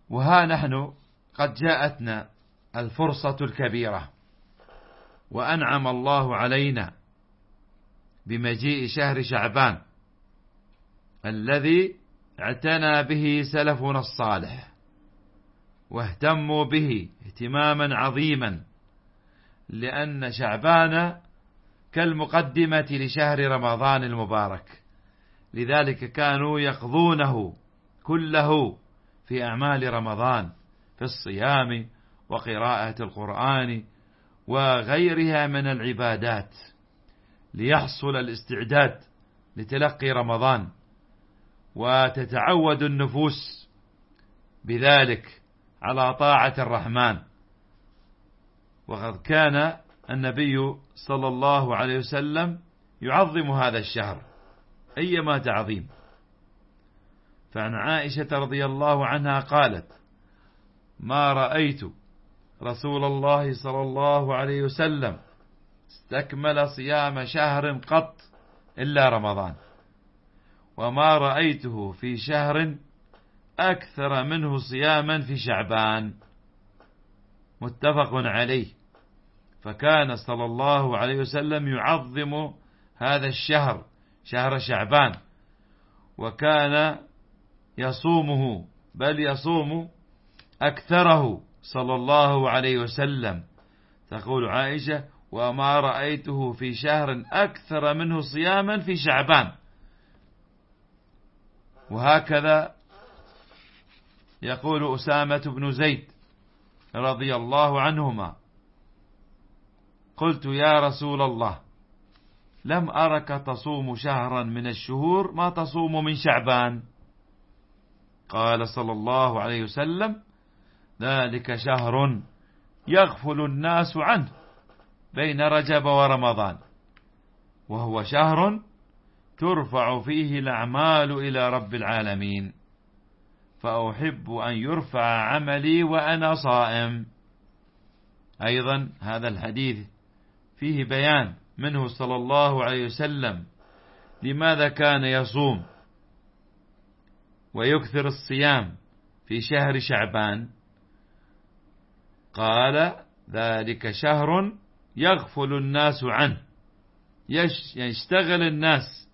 وها نحن قد جاءتنا الفرصة الكبيرة، وأنعم الله علينا بمجيء شهر شعبان الذي اعتنى به سلفنا الصالح واهتموا به اهتماما عظيما، لأن شعبان كالمقدمة لشهر رمضان المبارك، لذلك كانوا يقضونه كله في أعمال رمضان، في الصيام وقراءة القرآن وغيرها من العبادات، ليحصل الاستعداد لتلقي رمضان، وتتعود النفوس بذلك على طاعة الرحمن. وقد كان النبي صلى الله عليه وسلم يعظم هذا الشهر أيما تعظيم. فعن عائشة رضي الله عنها قالت: ما رأيت رسول الله صلى الله عليه وسلم استكمل صيام شهر قط إلا رمضان، وما رأيته في شهر أكثر منه صياما في شعبان. متفق عليه. فكان صلى الله عليه وسلم يعظم هذا الشهر، شهر شعبان، وكان يصومه، بل يصوم أكثره صلى الله عليه وسلم. تقول عائشة: وما رأيته في شهر أكثر منه صياما في شعبان. وهكذا يقول أسامة بن زيد رضي الله عنهما: قلت يا رسول الله، لم أرك تصوم شهرا من الشهور ما تصوم من شعبان. قال صلى الله عليه وسلم: ذلك شهر يغفل الناس عنه بين رجب ورمضان، وهو شهر ترفع فيه الأعمال إلى رب العالمين، فأحب أن يرفع عملي وأنا صائم. أيضا هذا الحديث فيه بيان منه صلى الله عليه وسلم لماذا كان يصوم ويكثر الصيام في شهر شعبان. قال: ذلك شهر يغفل الناس عنه، يشتغل الناس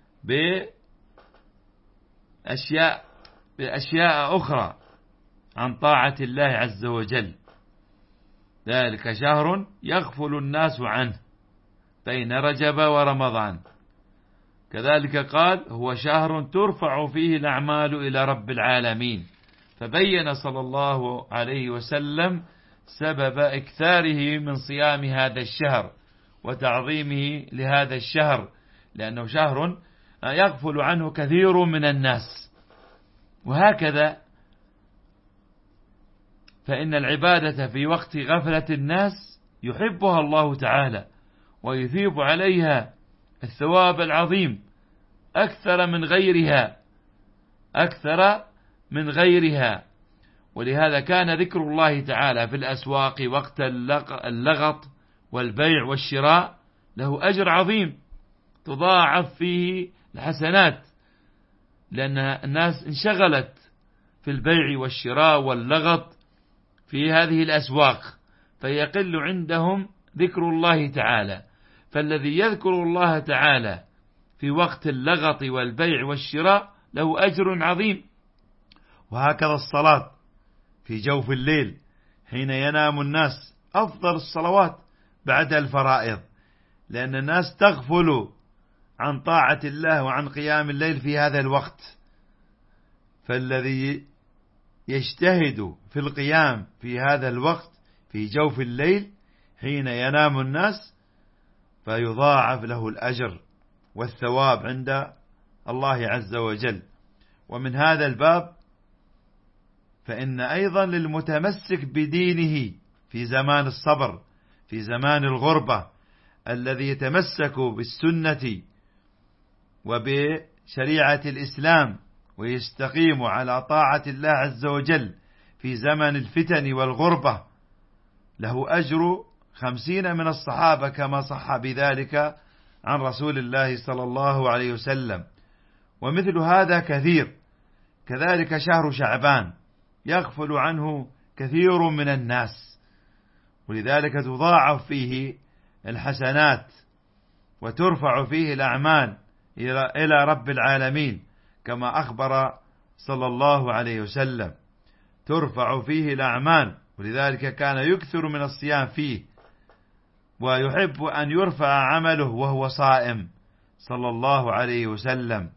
بأشياء أخرى عن طاعة الله عز وجل. ذلك شهر يغفل الناس عنه بين رجب ورمضان. كذلك قال: هو شهر ترفع فيه الأعمال إلى رب العالمين. فبين صلى الله عليه وسلم سبب إكثاره من صيام هذا الشهر وتعظيمه لهذا الشهر، لأنه شهر يغفل عنه كثير من الناس. وهكذا فإن العبادة في وقت غفلة الناس يحبها الله تعالى ويثيب عليها الثواب العظيم أكثر من غيرها. ولهذا كان ذكر الله تعالى في الأسواق وقت اللغط والبيع والشراء له أجر عظيم، تضاعف فيه الحسنات، لأن الناس انشغلت في البيع والشراء واللغط في هذه الأسواق، فيقل عندهم ذكر الله تعالى. فالذي يذكر الله تعالى في وقت اللغط والبيع والشراء له أجر عظيم. وهكذا الصلاة في جوف الليل حين ينام الناس أفضل الصلوات بعد الفرائض، لأن الناس تغفل عن طاعة الله وعن قيام الليل في هذا الوقت. فالذي يجتهد في القيام في هذا الوقت في جوف الليل حين ينام الناس فيضاعف له الأجر والثواب عند الله عز وجل. ومن هذا الباب فإن أيضا للمتمسك بدينه في زمان الصبر، في زمان الغربة، الذي يتمسك بالسنة وبشريعة الإسلام ويستقيم على طاعة الله عز وجل في زمن الفتن والغربة، له أجر 50 من الصحابة كما صح بذلك عن رسول الله صلى الله عليه وسلم. ومثل هذا كثير. كذلك شهر شعبان يغفل عنه كثير من الناس، ولذلك تضاعف فيه الحسنات وترفع فيه الأعمال إلى رب العالمين، كما أخبر صلى الله عليه وسلم، ترفع فيه الأعمال، ولذلك كان يكثر من الصيام فيه، ويحب أن يرفع عمله وهو صائم صلى الله عليه وسلم.